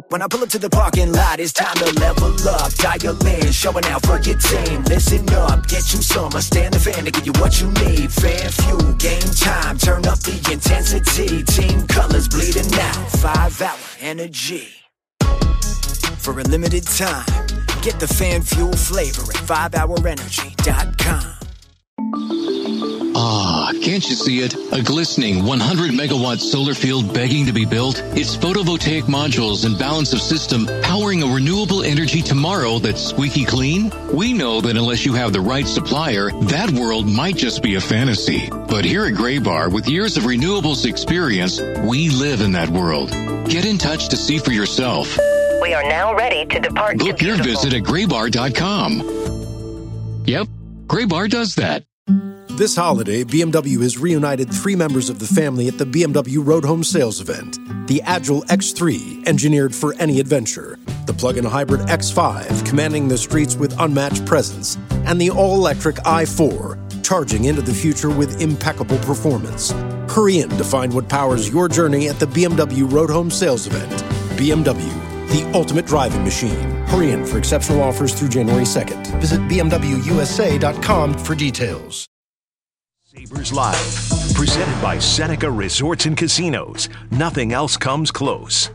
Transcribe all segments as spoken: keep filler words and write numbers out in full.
When I pull up to the parking lot, it's time to level up. Dial in, showing out for your team. Listen up, get you some. I stand the fan to give you what you need. Fan fuel, game time, turn up the intensity. Team colors bleeding out, five hour energy. For a limited time, get the fan fuel flavor at five hour energy dot com. Ah, can't you see it? A glistening one hundred megawatt solar field begging to be built? Its photovoltaic modules and balance of system powering a renewable energy tomorrow that's squeaky clean? We know that unless you have the right supplier, that world might just be a fantasy. But here at Graybar, with years of renewables experience, we live in that world. Get in touch to see for yourself. We are now ready to depart. Book your visit at graybar dot com. Yep, Graybar does that. This holiday, B M W has reunited three members of the family at the B M W Road Home Sales event. The Agile X three, engineered for any adventure. The plug-in hybrid X five, commanding the streets with unmatched presence. And the all-electric i four, charging into the future with impeccable performance. Hurry in to find what powers your journey at the B M W Road Home Sales event. B M W, the ultimate driving machine. Hurry in for exceptional offers through January second. Visit b m w u s a dot com for details. Sabres Live, presented by Seneca Resorts and Casinos. Nothing else comes close.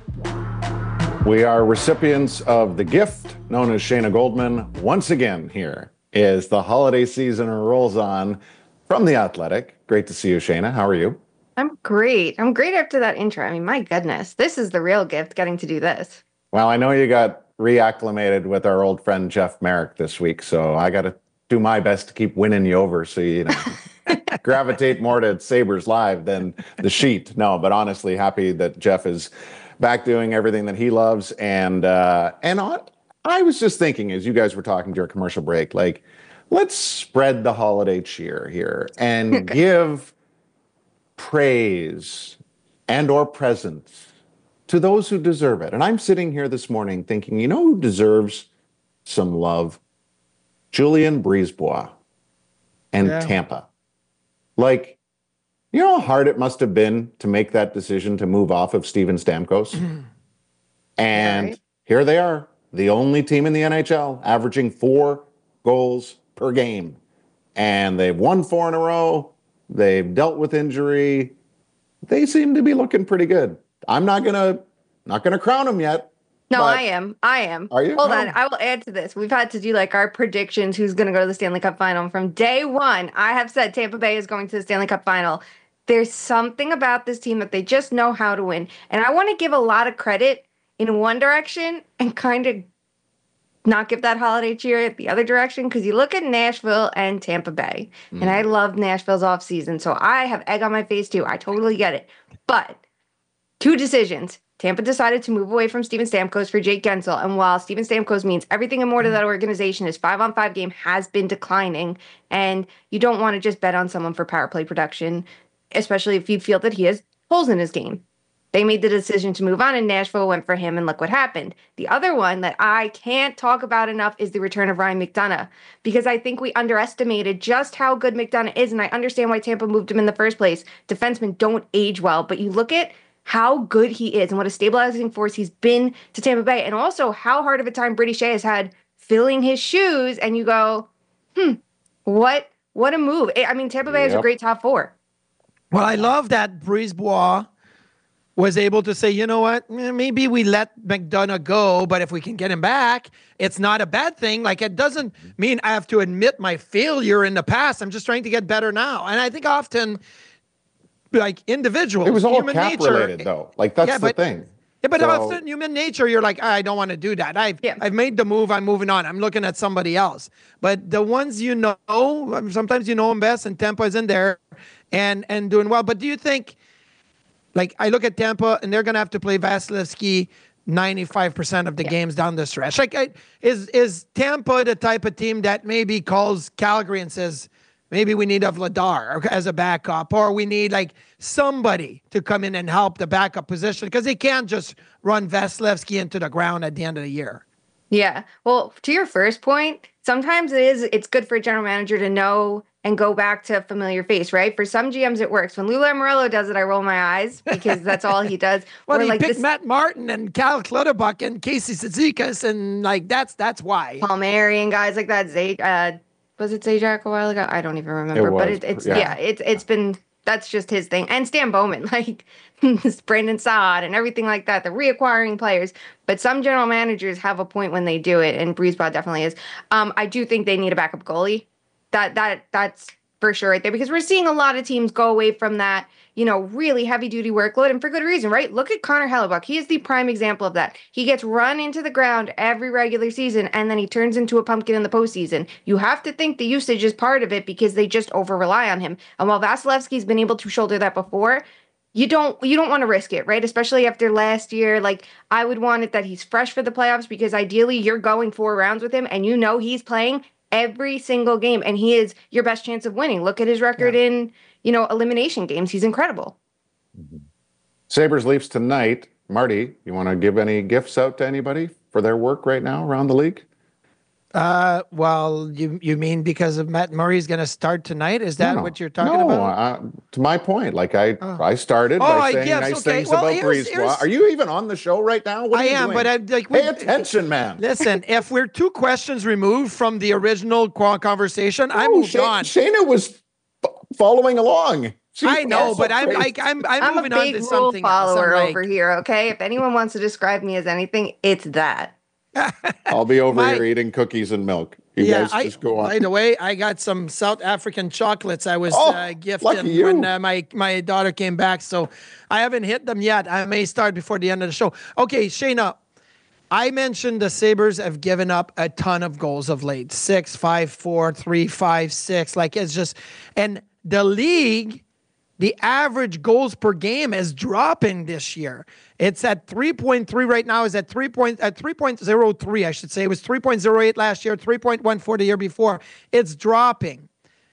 We are recipients of the gift known as Shayna Goldman. Once again, here is the holiday season rolls on from The Athletic. Great to see you, Shayna. How are you? I'm great. I'm great after that intro. I mean, my goodness, this is the real gift, getting to do this. Well, I know you got reacclimated with our old friend Jeff Merrick this week, so I got to do my best to keep winning you over so you know gravitate more to Sabres Live than the sheet. No, but honestly, happy that Jeff is back doing everything that he loves. And uh, and on, I was just thinking, as you guys were talking during commercial break, like, let's spread the holiday cheer here and give praise and or presents to those who deserve it. And I'm sitting here this morning thinking, you know who deserves some love? Julien BriseBois and yeah. Tampa. Like, you know how hard it must have been to make that decision to move off of Steven Stamkos? And right. Here they are, the only team in the N H L averaging four goals per game. And they've won four in a row. They've dealt with injury. They seem to be looking pretty good. I'm not going to not gonna crown them yet. No, but I am. I am. Are you? Hold no. on. I will add to this. We've had to do like our predictions who's going to go to the Stanley Cup final. From day one, I have said Tampa Bay is going to the Stanley Cup final. There's something about this team that they just know how to win. And I want to give a lot of credit in one direction and kind of not give that holiday cheer at the other direction, because you look at Nashville and Tampa Bay, mm. and I love Nashville's offseason, so I have egg on my face too. I totally get it. But two decisions. Tampa decided to move away from Steven Stamkos for Jake Gensel, and while Steven Stamkos means everything and more to that organization, his five-on-five game has been declining, and you don't want to just bet on someone for power play production, especially if you feel that he has holes in his game. They made the decision to move on, and Nashville went for him, and look what happened. The other one that I can't talk about enough is the return of Ryan McDonagh, because I think we underestimated just how good McDonagh is, and I understand why Tampa moved him in the first place. Defensemen don't age well, but you look at how good he is and what a stabilizing force he's been to Tampa Bay, and also how hard of a time Brady Shea has had filling his shoes, and you go, hmm, what what a move. I mean, Tampa Bay yep. has a great top four. Well, I love that BriseBois was able to say, you know what, maybe we let McDonagh go, but if we can get him back, it's not a bad thing. Like, it doesn't mean I have to admit my failure in the past. I'm just trying to get better now. And I think often, like, individuals, it was all human cap nature, related, though. Like, that's yeah, the but, thing. Yeah, but so, often human nature, you're like, I don't want to do that. I've yeah. I've made the move. I'm moving on. I'm looking at somebody else. But the ones you know, sometimes you know them best, and Tampa is in there and and doing well. But do you think, like, I look at Tampa, and they're going to have to play Vasilevsky ninety-five percent of the yeah. games down the stretch. Like, I, is is Tampa the type of team that maybe calls Calgary and says, maybe we need a Vladar as a backup, or we need like somebody to come in and help the backup position, because they can't just run Vasilevsky into the ground at the end of the year? Yeah. Well, to your first point, sometimes it is, it's good for a general manager to know and go back to a familiar face, right? For some G Ms, it works. When Lou Lamoriello does it, I roll my eyes because that's all he does. Well, he like picked this, Matt Martin and Cal Clutterbuck and Casey Cizikas, and like that's that's why. Palmieri and guys like that. Zay, uh, was it Zajac a while ago? I don't even remember. It was, but it, it's yeah. yeah, it's it's been that's just his thing. And Stan Bowman, like Brandon Saad and everything like that. The reacquiring players. But some general managers have a point when they do it, and Brisebois definitely is. Um, I do think they need a backup goalie. That that that's for sure right there, because we're seeing a lot of teams go away from that, you know, really heavy duty workload, and for good reason, right? Look at Connor Hellebuck. He is the prime example of that. He gets run into the ground every regular season, and then he turns into a pumpkin in the postseason. You have to think the usage is part of it because they just over rely on him. And while Vasilevsky's been able to shoulder that before, you don't you don't want to risk it, right? Especially after last year. Like, I would want it that he's fresh for the playoffs, because ideally you're going four rounds with him and you know he's playing every single game, and he is your best chance of winning. Look at his record yeah. in, you know, elimination games. He's incredible. Mm-hmm. Sabres Leafs tonight. Marty, you want to give any gifts out to anybody for their work right now around the league? Uh, well, you you mean because of Matt Murray's going to start tonight? Is that no, what you're talking no, about? Uh, to my point, like I oh. I started oh, by saying yes, nice okay. things well, about here's, Brisebois. here's, Are you even on the show right now? What are I you am, doing? but I like pay attention, man. Listen, if we're two questions removed from the original conversation, oh, I moved Shane, on. Shayna was f- following along. She I know, but so I'm like I'm I'm, I'm moving a big on to rule something follower else. over here. Okay, if anyone wants to describe me as anything, it's that. I'll be over My, here eating cookies and milk. You yeah, guys I, just go on. By the way, I got some South African chocolates I was oh, uh, gifted when uh, my, my daughter came back. So I haven't hit them yet. I may start before the end of the show. Okay, Shayna, I mentioned the Sabres have given up a ton of goals of late. Six, five, four, three, five, six. Like, it's just, and the league, the average goals per game is dropping this year. It's at three point three right now. Is at three point at three point oh three, I should say. It was three point oh eight last year, three point one four the year before. It's dropping.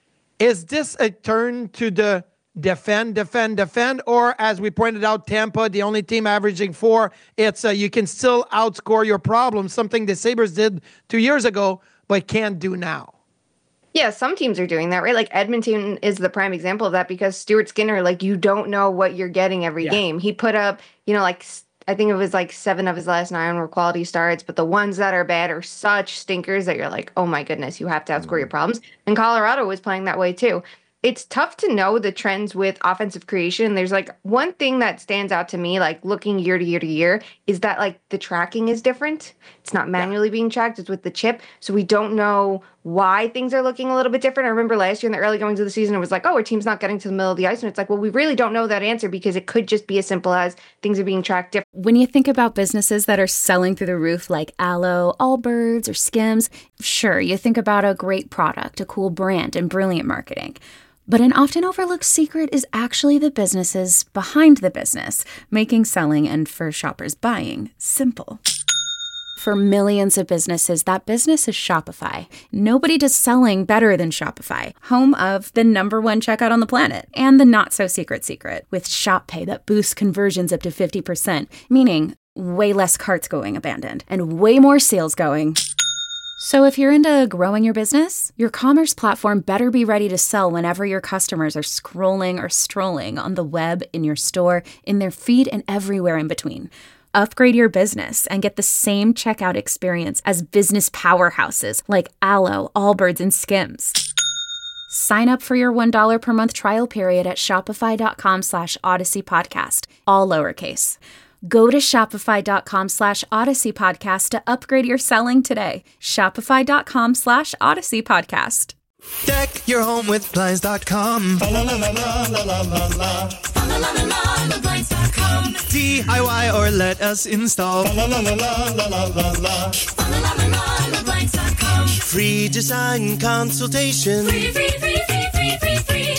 Is this a turn to the defend, defend, defend, or as we pointed out, Tampa, the only team averaging four, it's uh, you can still outscore your problems, something the Sabres did two years ago but can't do now? Yeah, some teams are doing that, right? Like Edmonton is the prime example of that, because Stuart Skinner, like, you don't know what you're getting every yeah. game. He put up, you know, like, I think it was like seven of his last nine were quality starts, but the ones that are bad are such stinkers that you're like, oh my goodness, you have to outscore mm-hmm. your problems. And Colorado was playing that way too. It's tough to know the trends with offensive creation. There's like one thing that stands out to me, like looking year to year to year, is that like the tracking is different. It's not manually yeah. being tracked. It's with the chip. So we don't know why things are looking a little bit different. I remember last year in the early goings of the season, it was like, oh, our team's not getting to the middle of the ice. And it's like, well, we really don't know that answer, because it could just be as simple as things are being tracked different. When you think about businesses that are selling through the roof like Aloe, Allbirds, or Skims, sure, you think about a great product, a cool brand, and brilliant marketing. But an often overlooked secret is actually the businesses behind the business, making selling and, for shoppers, buying simple. For millions of businesses, that business is Shopify. Nobody does selling better than Shopify, home of the number one checkout on the planet, and the not-so-secret secret, with Shop Pay that boosts conversions up to fifty percent, meaning way less carts going abandoned, and way more sales going. So if you're into growing your business, your commerce platform better be ready to sell whenever your customers are scrolling or strolling on the web, in your store, in their feed, and everywhere in between. Upgrade your business and get the same checkout experience as business powerhouses like Aloe, Allbirds, and Skims. Sign up for your one dollar per month trial period at shopify.com slash Odyssey Podcast, all lowercase. Go to shopify.com slash Odyssey Podcast to upgrade your selling today. Shopify.com slash Odyssey Podcast. Deck your home with Blinds dot com. La la la la la la la la la. La la la la la Blinds dot com. D I Y or let us install. La la la la la la la la. La la la la la Blinds dot com. Free design consultation. Free free free free free free free.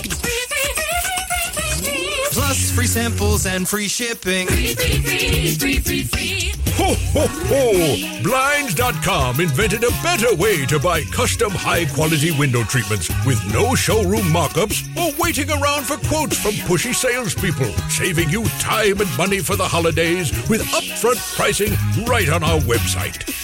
Plus free samples and free shipping. Free, free, free, free, free, free. Ho, ho, ho! Blinds dot com invented a better way to buy custom high-quality window treatments with no showroom mock-ups or waiting around for quotes from pushy salespeople, saving you time and money for the holidays with upfront pricing right on our website. Go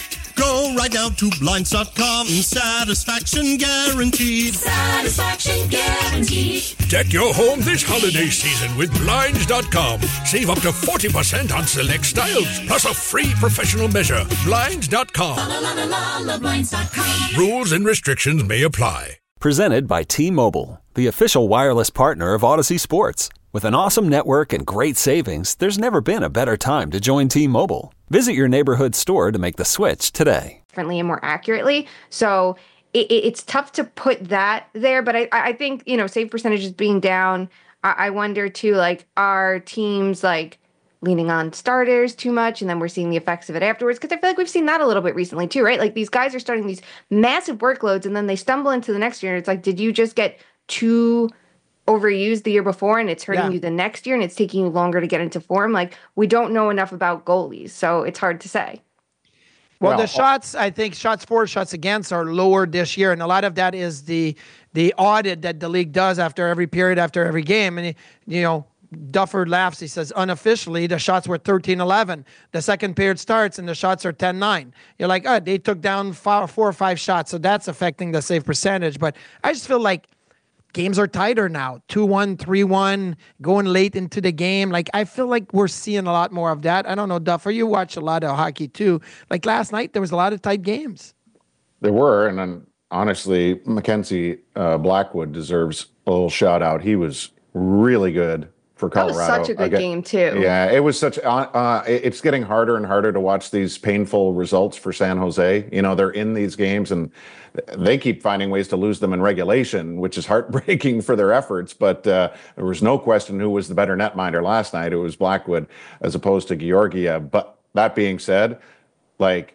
Go right now to Blinds dot com. Satisfaction guaranteed. Satisfaction guaranteed. Deck your home this holiday season with Blinds dot com. Save up to forty percent on select styles, plus a free professional measure. Blinds dot com. La la la la la Blinds dot com. Rules and restrictions may apply. Presented by T-Mobile, the official wireless partner of Odyssey Sports. With an awesome network and great savings, there's never been a better time to join T-Mobile. Visit your neighborhood store to make the switch today. Differently and more accurately. So it, it, it's tough to put that there, but I, I think, you know, save percentages being down, I, I wonder too, like, are teams like leaning on starters too much, and then we're seeing the effects of it afterwards? Because I feel like we've seen that a little bit recently too, right? Like, these guys are starting these massive workloads, and then they stumble into the next year, and it's like, did you just get too overused the year before, and it's hurting Yeah. you the next year, and it's taking you longer to get into form? Like, we don't know enough about goalies, so it's hard to say. Well, Well, the shots, I think shots for, shots against are lower this year, and a lot of that is the the audit that the league does after every period, after every game. And, you know, Duffer laughs. He says, unofficially, the shots were thirteen eleven. The second period starts, and the shots are ten nine. You're like, oh, they took down five, four or five shots, so that's affecting the save percentage. But I just feel like games are tighter now, two one, three one, going late into the game. Like, I feel like we're seeing a lot more of that. I don't know, Duffer, you watch a lot of hockey too. Like last night, there was a lot of tight games. There were, and then honestly, Mackenzie uh, Blackwood deserves a little shout out. He was really good for That was Colorado. such a good Again- game, too. Yeah, it was such. Uh, uh, it- it's getting harder and harder to watch these painful results for San Jose. You know, they're in these games and they keep finding ways to lose them in regulation, which is heartbreaking for their efforts. But uh, there was no question who was the better netminder last night. It was Blackwood as opposed to Georgiev. But that being said, like,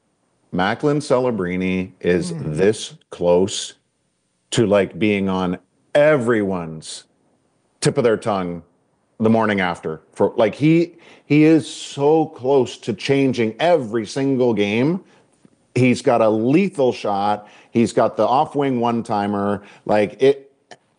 Macklin Celebrini is Mm. this close to like being on everyone's tip of their tongue the morning after. For like he he is so close to changing every single game. He's got a lethal shot. He's got the off wing one timer. Like it,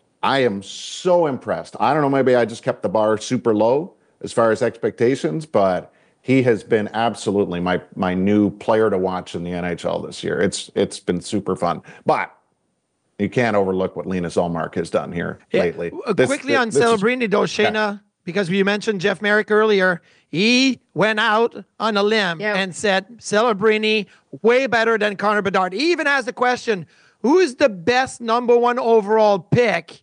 I am so impressed. I don't know, maybe I just kept the bar super low as far as expectations, but he has been absolutely my my new player to watch in the N H L this year. It's it's been super fun, but you can't overlook what Linus Ullmark has done here Yeah. lately. Uh, This- Quickly this- on this is- Celebrini, though, Shayna, because you mentioned Jeff Merrick earlier, he went out on a limb and said Celebrini way better than Connor Bedard. He even asked the question, who is the best number one overall pick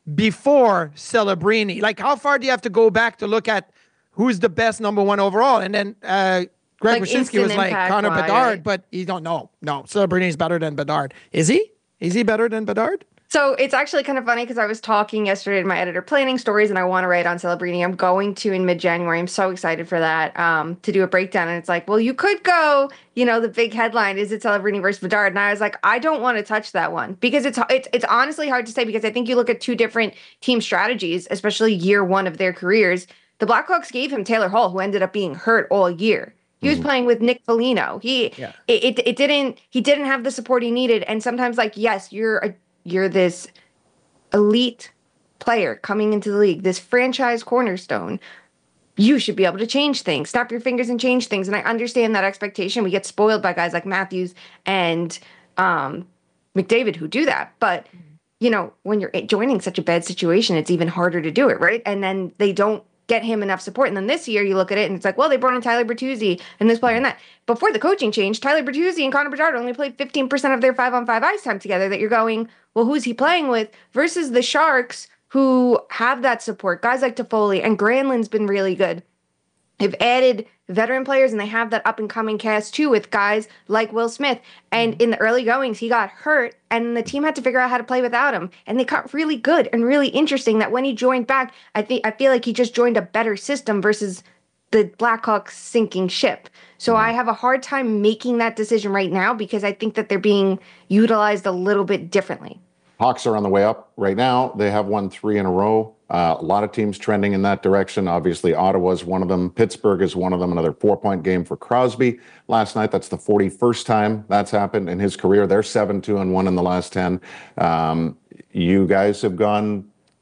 before Celebrini? Like, how far do you have to go back to look at who's the best number one overall? And then uh, Greg Like Wyshynski instant was like impact Connor wise, Bedard, right? but you don't know. No, Celebrini is better than Bedard. Is he? Is he better than Bedard? So it's actually kind of funny because I was talking yesterday to my editor, planning stories, and I want to write on Celebrini. I'm going to in mid-January. I'm so excited for that, um, to do a breakdown. And it's like, well, you could go, you know, the big headline, is it Celebrini versus Bedard? And I was like, I don't want to touch that one because it's, it's, it's honestly hard to say, because I think you look at two different team strategies, especially year one of their careers. The Blackhawks gave him Taylor Hall, who ended up being hurt all year. He was playing with Nick Foligno. He, Yeah. it, it, it didn't, he didn't have the support he needed. And sometimes, like, yes, you're a, you're this elite player coming into the league, this franchise cornerstone. You should be able to change things, snap your fingers and change things. And I understand that expectation. We get spoiled by guys like Matthews and um, McDavid who do that. But, you know, when you're joining such a bad situation, it's even harder to do it, right? And then they don't get him enough support. And then this year you look at it and it's like, well, they brought in Tyler Bertuzzi and this player and that. Before the coaching change, Tyler Bertuzzi and Connor Bedard only played fifteen percent of their five-on-five ice time together, that you're going, well, who's he playing with? Versus the Sharks, who have that support. Guys like Toffoli, and Granlund's been really good. They've added veteran players, and they have that up-and-coming cast, too, with guys like Will Smith. And in the early goings, he got hurt, and the team had to figure out how to play without him. And they got really good and really interesting that when he joined back, I think I feel like he just joined a better system versus the Blackhawks sinking ship. So I have a hard time making that decision right now because I think that they're being utilized a little bit differently. Hawks are on the way up right now. They have won three in a row. Uh, a lot of teams trending in that direction. Obviously, Ottawa's one of them. Pittsburgh is one of them. Another four-point game for Crosby last night. That's the forty-first time that's happened in his career. They're seven two and one in the last ten. Um, you guys have gone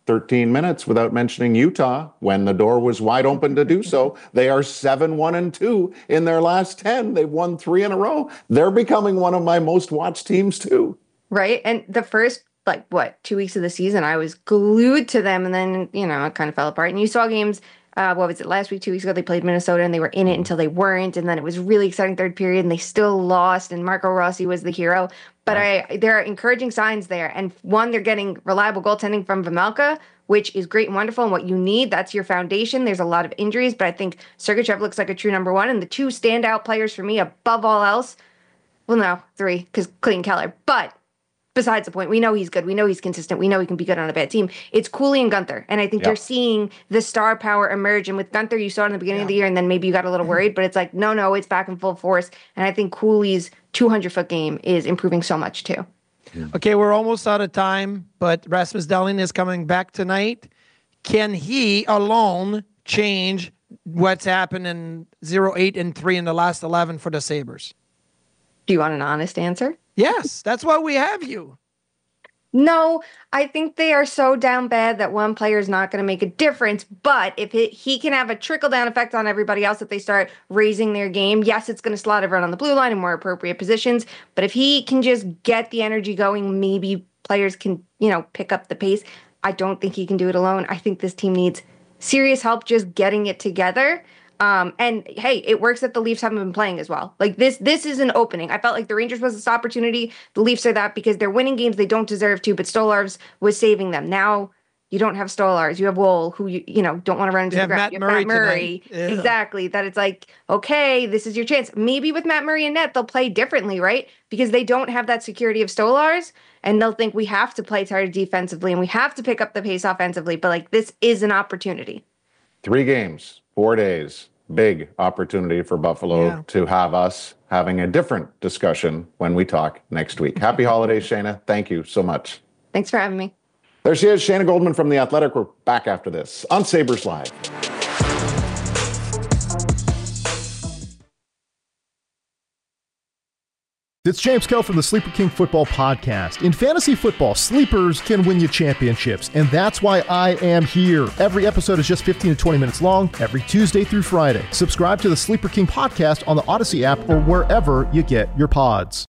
thirteen minutes without mentioning Utah when the door was wide open to do so. They are seven, one, and two in their last ten. They've won three in a row. They're becoming one of my most watched teams too. Right. And the first, like, what, two weeks of the season, I was glued to them. And then, you know, it kind of fell apart. And you saw games, uh, what was it, last week, two weeks ago, they played Minnesota and they were in it until they weren't. And then it was really exciting third period and they still lost. And Marco Rossi was the hero. But I, there are encouraging signs there. And one, they're getting reliable goaltending from Vejmelka, which is great and wonderful. And what you need, that's your foundation. There's a lot of injuries, but I think Sergachev looks like a true number one. And the two standout players for me above all else, well, no, three, because Clayton Keller. But besides the point, we know he's good. We know he's consistent. We know he can be good on a bad team. It's Cooley and Gunther. And I think Yeah. you're seeing the star power emerge. And with Gunther, you saw it in the beginning Yeah. of the year, and then maybe you got a little worried. But it's like, no, no, it's back in full force. And I think Cooley's two hundred foot game is improving so much, too. Okay, we're almost out of time, but Rasmus Dahlin is coming back tonight. Can he alone change what's happened in zero, eight, and three in the last eleven for the Sabres? Do you want an honest answer? Yes, that's why we have you. No, I think they are so down bad that one player is not going to make a difference. But if it, he can have a trickle-down effect on everybody else if they start raising their game, yes, it's going to slot everyone on the blue line in more appropriate positions. But if he can just get the energy going, maybe players can, you know, pick up the pace. I don't think he can do it alone. I think this team needs serious help just getting it together. Um, and hey, it works that the Leafs haven't been playing as well. Like this, this is an opening. I felt like the Rangers was this opportunity. The Leafs are that because they're winning games they don't deserve to, but Stolarz was saving them. Now you don't have Stolarz. You have Woll, who you you know don't want to run into You the have ground. Matt You Murray have Matt Murray. tonight. Yeah. Exactly. That it's like, okay, this is your chance. Maybe with Matt Murray and net, they'll play differently, right? Because they don't have that security of Stolarz, and they'll think we have to play tighter defensively and we have to pick up the pace offensively. But like this is an opportunity. Three games, four days. Big opportunity for Buffalo Yeah. to have us having a different discussion when we talk next week. Happy holidays, Shayna. Thank you so much. Thanks for having me. There she is, Shayna Goldman from The Athletic. We're back after this on Sabres Live. It's James Kell from the Sleeper King Football Podcast. In fantasy football, sleepers can win you championships, and that's why I am here. Every episode is just fifteen to twenty minutes long, every Tuesday through Friday. Subscribe to the Sleeper King Podcast on the Odyssey app or wherever you get your pods.